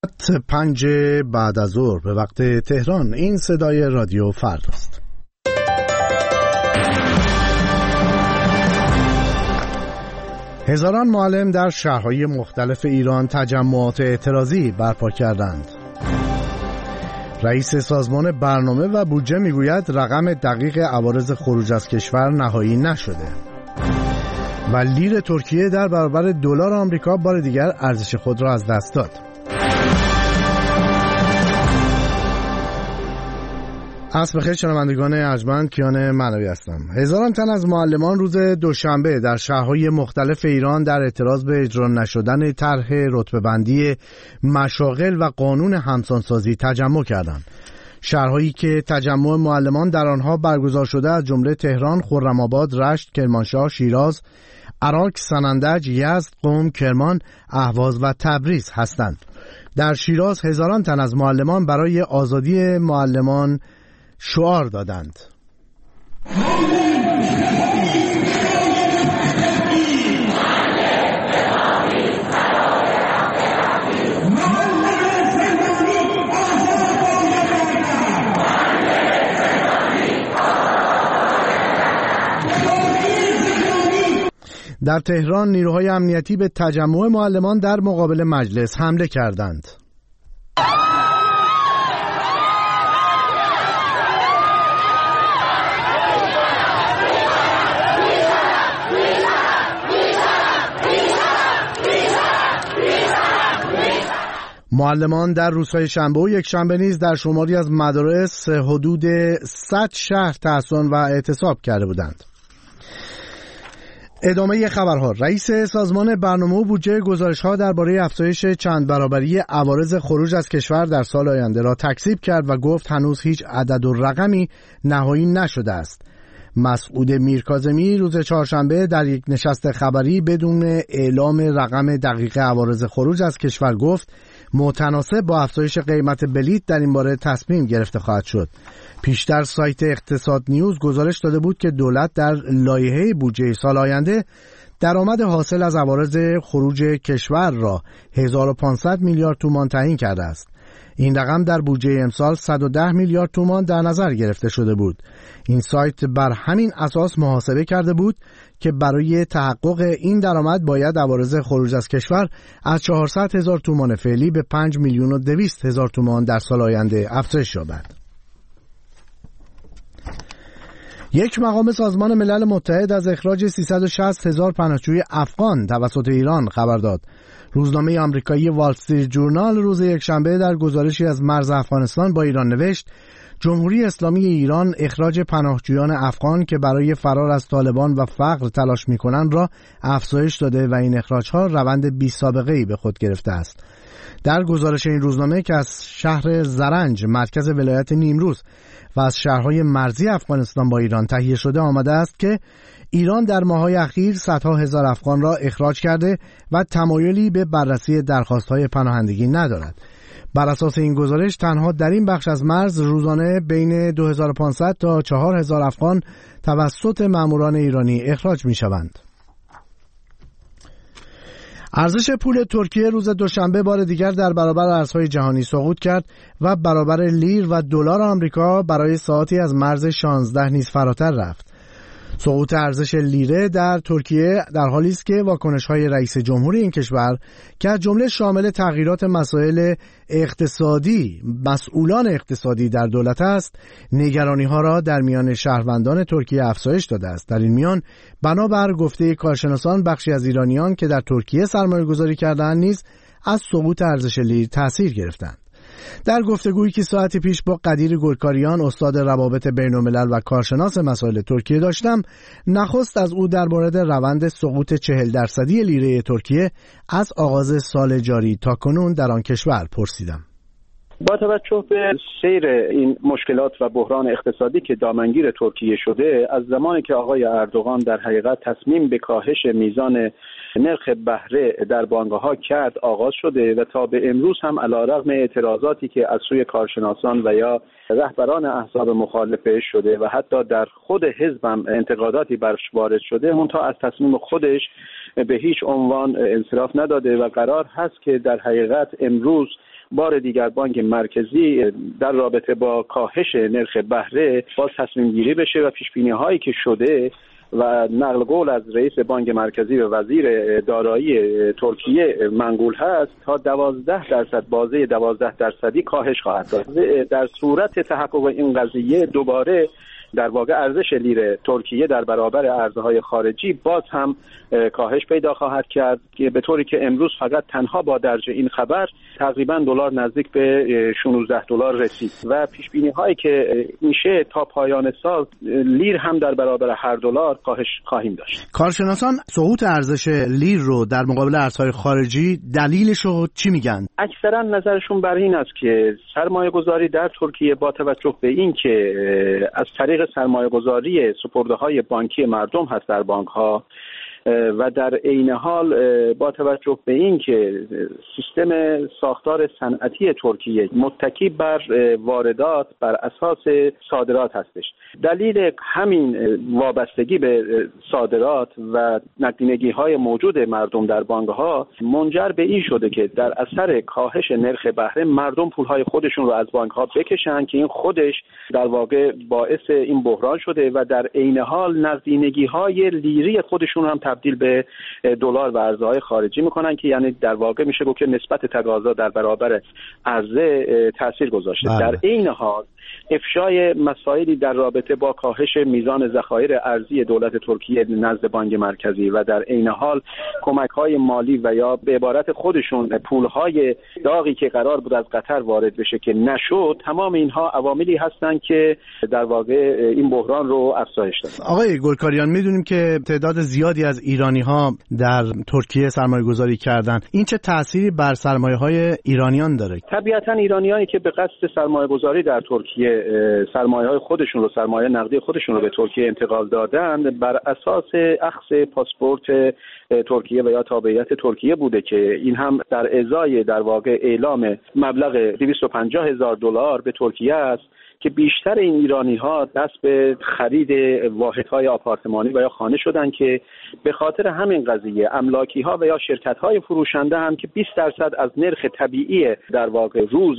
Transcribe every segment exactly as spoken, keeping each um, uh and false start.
پنج بعد از ظهر به وقت تهران. این صدای رادیو فردا است. هزاران معلم در شهرهای مختلف ایران تجمعات اعتراضی برپا کردند. رئیس سازمان برنامه و بودجه میگوید رقم دقیق عوارض خروج از کشور نهایی نشده. و لیر ترکیه در برابر دلار آمریکا بار دیگر ارزش خود را از دست داد. عصر بخیر شنوندگان ارجمند، کیان معنوی هستم. هزاران تن از معلمان روز دوشنبه در شهرهای مختلف ایران در اعتراض به اجرا نشدن طرح رتبه‌بندی مشاغل و قانون همسانسازی تجمع کردند. شهرهایی که تجمع معلمان در آنها برگزار شده از جمله تهران، خرم‌آباد، رشت، کرمانشاه، شیراز، عراق، سنندج، یزد، قم، کرمان، اهواز و تبریز هستند. در شیراز هزاران تن از معلمان برای آزادی معلمان شعار دادند. در تهران نیروهای امنیتی به تجمع معلمان در مقابل مجلس حمله کردند. معلمان در روزهای شنبه و یک شنبه نیز در شماری از مدارس حدود صد شهر تحصن و اعتصاب کرده بودند. ادامه خبرها. رئیس سازمان برنامه و بودجه گزارش‌ها درباره افزایش چند برابری عوارض خروج از کشور در سال آینده را تکذیب کرد و گفت هنوز هیچ عدد و رقمی نهایی نشده است. مسعود میرکاظمی روز چهارشنبه در یک نشست خبری بدون اعلام رقم دقیق عوارض خروج از کشور گفت متناسب با افزایش قیمت بلیط در این باره تصمیم گرفته خواهد شد. پیشتر سایت اقتصاد نیوز گزارش داده بود که دولت در لایحه بودجه سال آینده درآمد حاصل از عوارض خروج کشور را هزار و پانصد میلیارد تومان تعیین کرده است. این رقم در بودجه امسال صد و ده میلیارد تومان در نظر گرفته شده بود. این سایت بر همین اساس محاسبه کرده بود که برای تحقق این درآمد باید عوارض خروج از کشور از چهارصد هزار تومان فعلی به پنج میلیون و دویست هزار تومان در سال آینده افزایش یابد. یک مقام سازمان ملل متحد از اخراج سیصد و شصت هزار پناهجوی افغان توسط ایران خبر داد. روزنامه آمریکایی وال استریت جورنال روز یکشنبه در گزارشی از مرز افغانستان با ایران نوشت جمهوری اسلامی ایران اخراج پناهجویان افغان که برای فرار از طالبان و فقر تلاش می‌کنند را افزایش داده و این اخراج‌ها روند بی سابقه‌ای به خود گرفته است. در گزارش این روزنامه که از شهر زرنج مرکز ولایت نیمروز و از شهرهای مرزی افغانستان با ایران تهیه شده آمده است که ایران در ماه‌های اخیر صدها هزار افغان را اخراج کرده و تمایلی به بررسی درخواست‌های پناهندگی ندارد. بر اساس این گزارش تنها در این بخش از مرز روزانه بین دو هزار و پانصد تا چهار هزار افغان توسط ماموران ایرانی اخراج می‌شوند. ارزش پول ترکیه روز دوشنبه بار دیگر در برابر ارزهای جهانی سقوط کرد و برابر لیر و دلار آمریکا برای ساعتی از مرز شانزده نیز فراتر رفت. سقوط ارزش لیره در ترکیه در حالی است که واکنش‌های رئیس جمهور این کشور که از جمله شامل تغییرات مسائل اقتصادی مسئولان اقتصادی در دولت است، نگرانی‌ها را در میان شهروندان ترکیه افزایش داده است. در این میان بنابر گفته کارشناسان بخشی از ایرانیان که در ترکیه سرمایه‌گذاری کردند نیز از سقوط ارزش لیر تأثیر گرفتند. در گفتگویی که ساعتی پیش با قدیر گلکاریان استاد روابط بین‌الملل و کارشناس مسائل ترکیه داشتم، نخست از او در مورد روند سقوط چهل درصدی لیره ترکیه از آغاز سال جاری تا کنون در آن کشور پرسیدم. با توجه به سیر این مشکلات و بحران اقتصادی که دامنگیر ترکیه شده، از زمانی که آقای اردوغان در حقیقت تصمیم به کاهش میزان نرخ بهره در بانک‌ها کرد آغاز شده و تا به امروز هم علیرغم اعتراضاتی که از سوی کارشناسان و یا رهبران احزاب مخالفه شده و حتی در خود حزب هم انتقاداتی برش وارد شده، منتها از تصمیم خودش به هیچ عنوان انصراف نداده و قرار هست که در حقیقت امروز بار دیگر بانک مرکزی در رابطه با کاهش نرخ بهره باز تصمیم گیری بشه و پیش بینی هایی که شده و نقل قول از رئیس بانک مرکزی و وزیر دارایی ترکیه منقول هست تا دوازده درصد بازه دوازده درصدی کاهش خواهد داشت. در صورت تحقق این قضیه دوباره در واقع ارزش لیر ترکیه در برابر ارزهای خارجی باز هم کاهش پیدا خواهد کرد که به طوری که امروز فقط تنها با درج این خبر تقریبا دلار نزدیک به شانزده دلار رسید و پیش بینی هایی که میشه تا پایان سال لیر هم در برابر هر دلار کاهش خواهیم داشت. کارشناسان سقوط ارزش لیر رو در مقابل ارزهای خارجی دلیلش رو چی میگن؟ اکثرا نظرشون بر این است که سرمایه گذاری در ترکیه با توجه به این که از طریق سرمایه گذاری سپرده های بانکی مردم هست در بانک ها و در عین حال با توجه به این که سیستم ساختار صنعتی ترکیه متکی بر واردات بر اساس صادرات هستش. دلیل همین وابستگی به صادرات و نقدینگی های موجود مردم در بانک ها منجر به این شده که در اثر کاهش نرخ بهره مردم پول های خودشون رو از بانک ها بکشن که این خودش در واقع باعث این بحران شده و در عین حال نقدینگی های لیری خودشون هم تبدیل به دلار و ارزهای خارجی میکنن که یعنی در واقع میشه گفت که نسبت تقاضا در برابر عرضه تاثیر گذاشته. بله. در عین حال افشای مسائلی در رابطه با کاهش میزان ذخایر ارزی دولت ترکیه نزد بانک مرکزی و در عین حال کمک‌های مالی و یا به عبارت خودشون پول‌های داغی که قرار بود از قطر وارد بشه که نشد، تمام اینها عواملی هستند که در واقع این بحران رو افزایش دادن. آقای گلکاریان، میدونیم که تعداد زیادی از ایرانی‌ها در ترکیه سرمایه‌گذاری کردن. این چه تأثیری بر سرمایه‌های ایرانیان داره؟ طبیعتاً ایرانیانی که به قصد سرمایه‌گذاری در ترکیه سرمایه‌های خودشون رو سرمایه نقدی خودشون رو به ترکیه انتقال دادن بر اساس اخذ پاسپورت ترکیه و یا تابعیت ترکیه بوده که این هم در ازای در واقع اعلام مبلغ دویست و پنجاه هزار دلار به ترکیه است که بیشتر این ایرانی‌ها دست به خرید واحدهای آپارتمانی و یا خانه شدن که به خاطر همین قضیه املاکی‌ها و یا شرکت‌های فروشنده هم که بیست درصد از نرخ طبیعی در واقع روز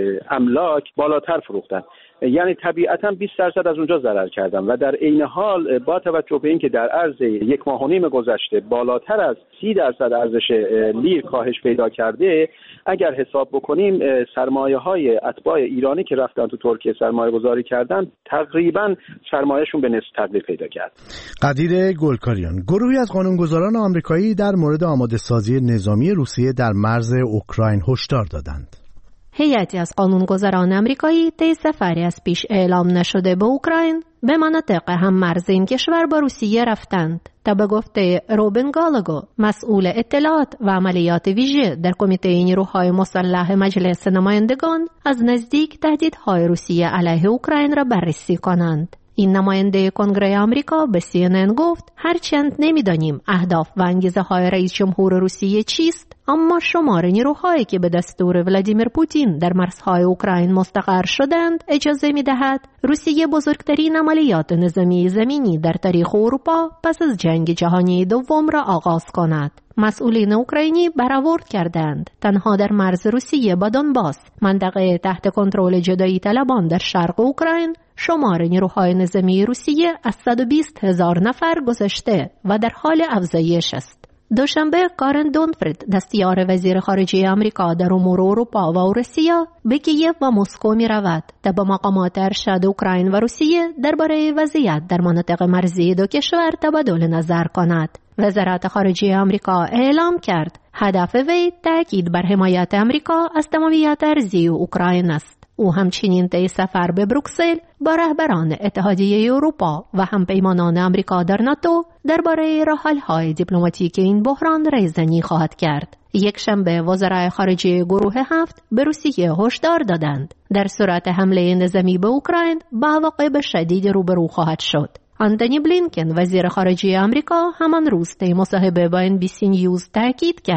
املاک بالاتر فروختن، یعنی طبیعتاً بیست درصد از اونجا ضرر کردن و در عین حال با توجه به اینکه در عرض یک ماه و نیم گذشته بالاتر از سی درصد ارزش لیر کاهش پیدا کرده، اگر حساب بکنیم سرمایه‌های اتباع ایرانی که رفتن تو ترکیه سرمایه گذاری کردن تقریباً سرمایه‌شون به نصف تقلیل پیدا کرد. قدیر گلکاریان، گروهی از قانونگذاران آمریکایی در مورد آماده سازی نظامی روسیه در مرز اوکراین هشدار دادند. هیئتی از قانونگذاران آمریکایی طی سفری از پیش اعلام نشده به اوکراین به مناطق هم مرز این کشور با روسیه رفتند تا به گفته روبن گالاگو، مسئول اطلاعات و عملیات ویژه در کمیته نیروهای مسلح مجلس نمایندگان، از نزدیک تهدیدهای روسیه علیه اوکراین را بررسی کنند. این نماینده کنگره آمریکا به سی ان ان گفت هرچند نمیدانیم اهداف و انگیزه های رئیس جمهور روسیه چیست، اما شمار نیروهایی که به دستور ولادیمیر پوتین در مرزهای اوکراین مستقر شدند اجازه می‌دهد روسیه بزرگترین عملیات نظامی زمینی در تاریخ اروپا پس از جنگ جهانی دوم را آغاز کند. مسئولین اوکراینی برآورد کردند تنها در مرز روسیه با دونباس، منطقه تحت کنترل جدایی طلبان در شرق اوکراین، شمار نیروهای نظامی روسیه از صد و بیست هزار نفر گذشته و در حال افزایش است. دوشنبه کارن دونفرید، دستیار وزیر خارجه آمریکا در امور اروپا و اوراسیا، به کیف و مسکو می رود تا با مقامات ارشد اوکراین و روسیه درباره وضعیت در مناطق مرزی دو کشور تبادل نظر کند. وزارت خارجه آمریکا اعلام کرد هدف وی تاکید بر حمایت آمریکا از تمامیت ارضی اوکراین است. او همچنین طی سفر به بروکسل با رهبران اتحادیه اروپا و همپیمانان آمریکا در ناتو درباره راه‌حل‌های دیپلماتیک این بحران ریزنی خواهد کرد. یک شنبه وزرای خارجه گروه هفت به روسیه هشدار دادند در صورت حمله نظامی به اوکراین با عواقب شدید روبرو خواهد شد. آنتونی بلینکن، وزیر خارجه آمریکا، همان روز طی مصاحبه با ان بی سی نیوز تاکید کرد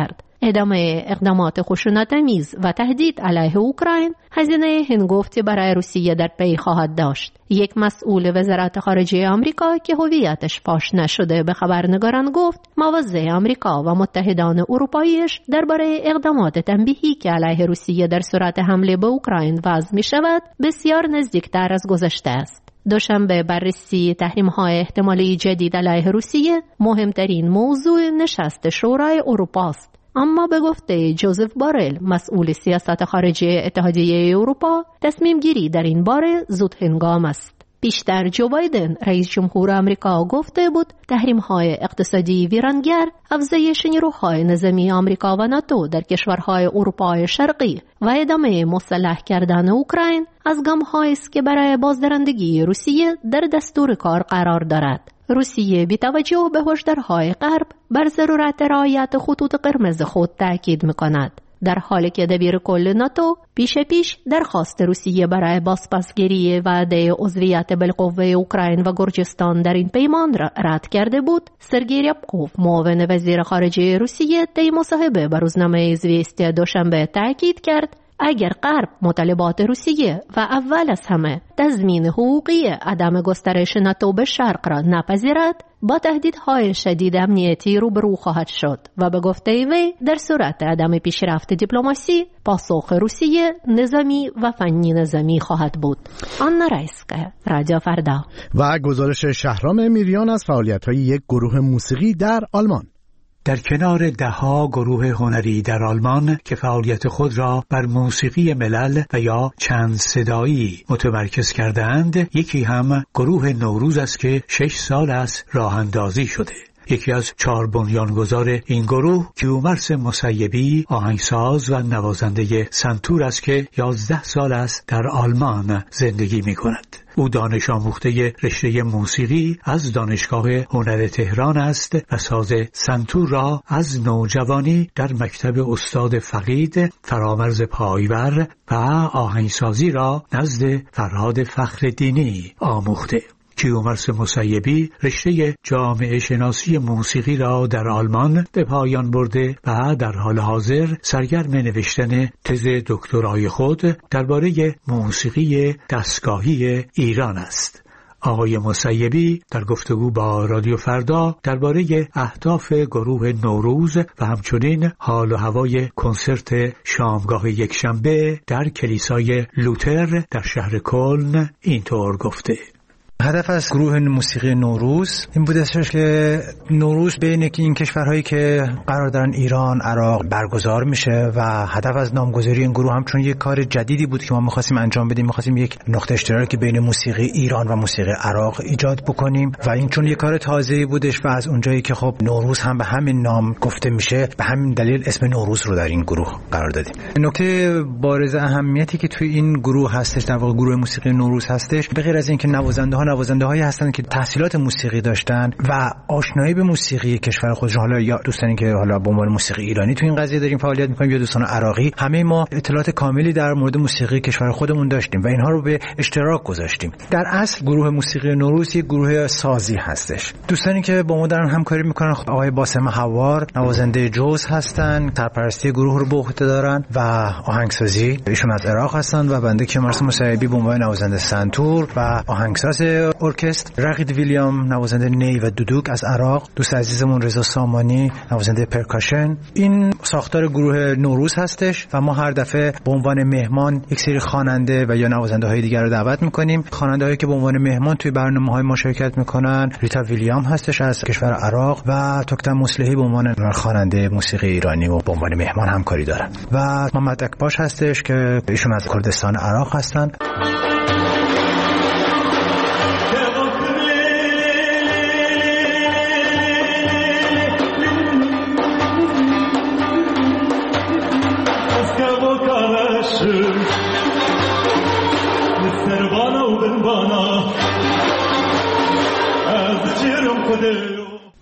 ادامه اقدامات خشونت‌آمیز و تهدید علیه اوکراین هزینه هنگفتی برای روسیه در پی خواهد داشت. یک مسئول وزارت خارجه آمریکا که هویتش فاش نشده به خبرنگاران گفت موضع آمریکا و متحدان اروپاییش درباره اقدامات تنبیهی که علیه روسیه در صورت حمله به اوکراین وضع می شود بسیار نزدیکتر از گذشته است. دوشنبه بررسی تحریم‌های احتمالی جدید علیه روسیه مهمترین موضوع نشست شورای اروپا است. اما به گفته جوزف بارل مسئول سیاست خارجی اتحادیه اروپا تصمیم گیری در این باره زود هنگام است. پیشتر جو بایدن رئیس جمهور آمریکا گفته بود تحریم‌های اقتصادی ویرانگر افزایش نیروهای نظامی آمریکا و ناتو در کشورهای اروپای شرقی و ادامه مسلح کردن اوکراین از گام‌هایی است که برای بازدارندگی روسیه در دستور کار قرار دارد. روسیه بی توجه به هشدارهای غرب بر ضرورت رعایت خطوط قرمز خود تاکید می‌کند، در حالی که دبیر کل ناتو پیش پیش درخواست روسیه برای بازپسگیری وعده عضویت بالقوه اوکراین و گرجستان در این پیمان را رد کرده بود. سرگئی ریابکوف معاون وزیر خارجه روسیه طی مصاحبه با روزنامه زویستیا دوشنبه تاکید کرد اگر غرب مطالبات روسیه و اول از همه تضمین حقوقی عدم گسترش ناتو به شرق را نپذیرد با تهدیدهای شدید امنیتی روبرو خواهد شد و به گفته وی در صورت عدم پیشرفت دیپلماسی پاسخ روسیه نظامی و فنی نظامی خواهد بود. آنا رایسکا، رادیو فردا. و گزارش شهرام امیریان از فعالیت‌های یک گروه موسیقی در آلمان. در کنار دهها گروه هنری در آلمان که فعالیت خود را بر موسیقی ملل و یا چند صدایی متمرکز کردند، یکی هم گروه نوروز است که شش سال است راه اندازی شده. یکی از چهار بنیانگذار این گروه کیومرث مسیبی آهنگساز و نوازنده سنتور است که یازده سال است در آلمان زندگی می کند. او دانش آموخته رشته موسیقی از دانشگاه هنر تهران است و ساز سنتور را از نوجوانی در مکتب استاد فقید فرامرز پایور و آهنگسازی را نزد فرهاد فخرالدینی آموخته. کیومرث مسیبی رشته جامعه شناسی موسیقی را در آلمان به پایان برده و در حال حاضر سرگرم نوشتن تز دکترای خود درباره موسیقی دستگاهی ایران است. آقای مسیبی در گفتگو با رادیو فردا درباره اهداف گروه نوروز و همچنین حال و هوای کنسرت شامگاه یکشنبه در کلیسای لوتر در شهر کلن اینطور گفته: هدف از گروه موسیقی نوروز این بوده که نوروز بین این کشورهایی که قرار دارن ایران، عراق برگزار میشه و هدف از نامگذاری این گروه هم چون یک کار جدیدی بود که ما می‌خواستیم انجام بدیم، می‌خواستیم یک نقطه اشتراکی بین موسیقی ایران و موسیقی عراق ایجاد بکنیم و این چون یک کار تازه‌ای بودش و از اونجایی که خب نوروز هم به همین نام گفته میشه به همین دلیل اسم نوروز رو در این گروه قرار دادیم. نکته بارز اهمیتی که توی این گروه هستش، در واقع گروه موسیقی نوروز هستش، به غیر از اینکه نوازنده‌ها نوازنده‌هایی هستن که تحصیلات موسیقی داشتن و آشنایی به موسیقی کشور خودشون، حالا یا دوستانی که حالا به عنوان موسیقی ایرانی تو این قضیه داریم فعالیت می‌کنیم یا دوستان عراقی، همه ما اطلاعات کاملی در مورد موسیقی کشور خودمون داشتیم و اینها رو به اشتراک گذاشتیم. در اصل گروه موسیقی نوروز یک گروه سازی هستش. دوستانی که با ما دارن همکاری می‌کنن آقای باسم حوار نوازنده جوز هستن، سرپرستی گروه رو به عهده دارن و آهنگسازی ایشون از عراق هستن و بنده کیومرث مسیبی به عنوان نوازنده سنتور و آهنگساز ارکستر، رقیب ویلیام نوازنده نی و دودوک از عراق، دوست عزیزمون رضا سامانی نوازنده پرکاشن. این ساختار گروه نوروز هستش و ما هر دفعه به عنوان مهمان یک سری خواننده و یا نوازنده های دیگر رو دعوت میکنیم. خواننده هایی که به عنوان مهمان توی برنامه های ما شرکت میکنن ریتا ویلیام هستش از کشور عراق و توکتم مصلحی به عنوان خواننده موسیقی ایرانی و به عنوان مهمان همکاری دارن و محمد اکباش هستش که ایشون از کردستان عراق هستن.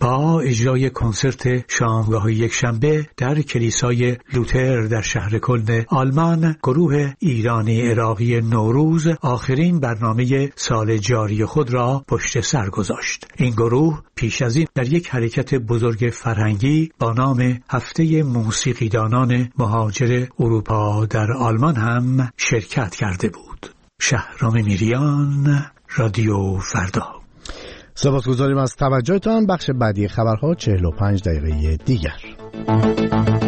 با اجرای کنسرت شامگاه یکشنبه در کلیسای لوتر در شهر کلن آلمان، گروه ایرانی عراقی نوروز آخرین برنامه سال جاری خود را پشت سر گذاشت. این گروه پیش از این در یک حرکت بزرگ فرهنگی با نام هفته موسیقیدانان مهاجر اروپا در آلمان هم شرکت کرده بود. شهرام میریان، رادیو فردا. سپاسگزاریم از توجهتان. بخش بعدی خبرها چهل و پنج دقیقه دیگر.